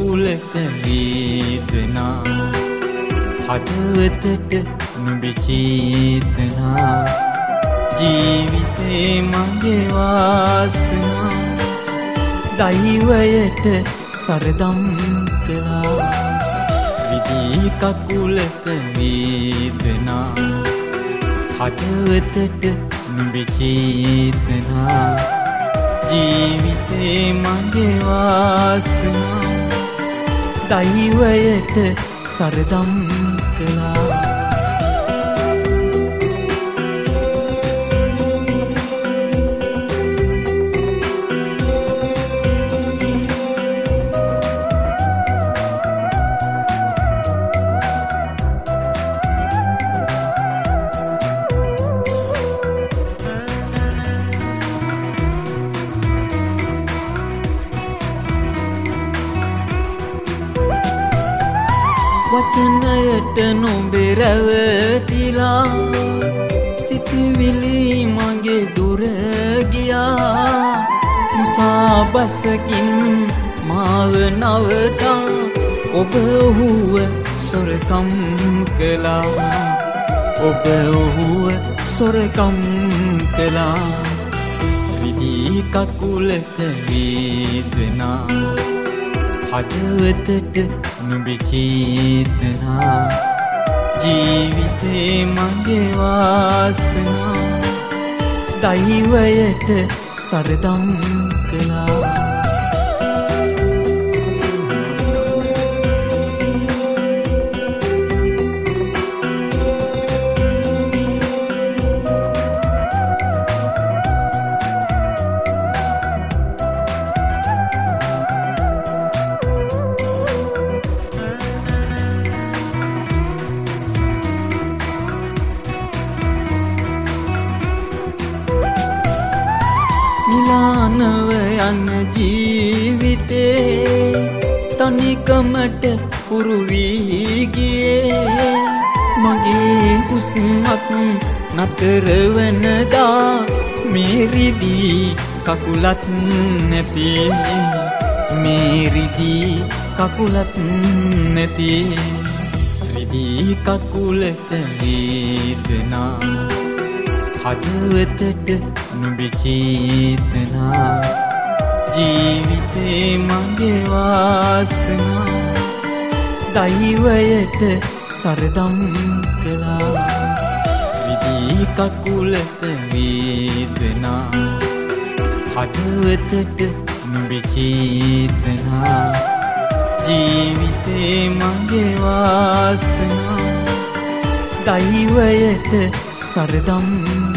කකුලක වේදනා හදවතට නුඹේ චේතනා ජීවිතේ මගේ වාසනා දෛවයට සරදම් කළා විදී කකුලක වේදනා හදවතට නුඹේ චේතනා ජීවිතේ මගේ වාසනා දෛවයට සරදම් කළා වචනයට නොඹේ රැවටිලා සිතුවිලි මගේ දුර ගියා මුසාබසකින් මාව නවතා ඔබ ඔහුව සොරකම් කළා ඔබ ඔහුව සොරකම් කළා විදී කකුලක වේදනා හදවතට නුඹේ චේතනා ජීවිතේ මගේ වාසනා දෛවයට සරදම් කළා නිලානව යන ජීවිතේ තනිකමට පුරු වී ගියේ මගේ හුස්මක් නතර වනදා මේරිදී කකුලත් නැති මේරිදී කකුලත් නැති විදී කකුලක වේදනා හදවතට නුඹේ චේතනා ජීවිතේ මගේ වාසනා දෛවයට සරදම් කළා විදී කකුලක වේදනා හදවතට නුඹේ චේතනා ජීවිතේ මගේ වාසනා දෛවයට සරදම්